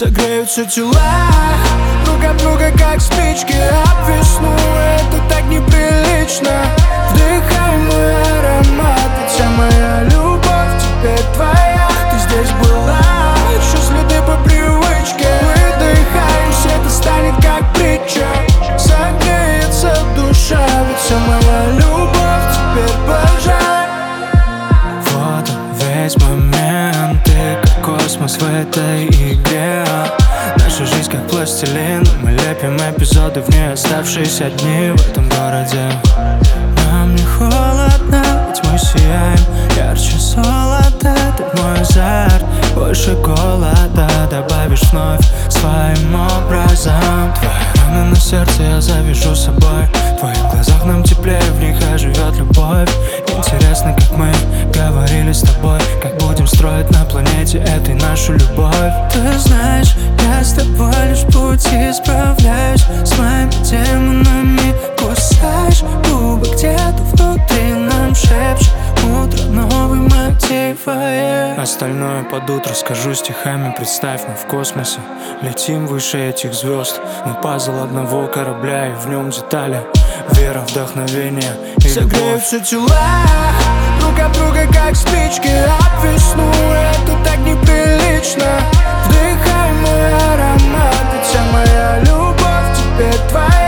Согреются тела друг от друга, как спички об весну. Это так неприлично. Вдыхай мой аромат, ведь вся моя любовь теперь твоя. Ты здесь была, еще следы по привычке. Выдыхай, пусть это станет как притча. Согреется душа, ведь вся моя любовь теперь пожар. Вот он весь момент, ты как космос в этой игре. Наша жизнь как пластилин, мы лепим эпизоды в ней оставшиеся дни в этом городе. Нам не холодно, ведь мы сияем ярче золота. Ты мой азарт, больше голода добавишь вновь своим образом. Твои раны на сердце я завяжу с собой. В твоих глазах нам теплее, в них оживет любовь. Интересно, как мы говорили с тобой, как будем строить на планете этой нашу любовь. Ты знаешь, я с тобой лишь в пути справляюсь с моими демонами. Кусаешь губы где-то внутри, нам шепчет утро новый мотив. Остальное под утро скажу стихами. Представь, мы в космосе летим выше этих звезд. Мы пазл одного корабля, и в нем детали. Вера, вдохновение и любовь. Согреются тела друг от друга, как спички об весну. Это так неприлично. Вдыхай мой аромат, ведь вся моя любовь теперь твоя.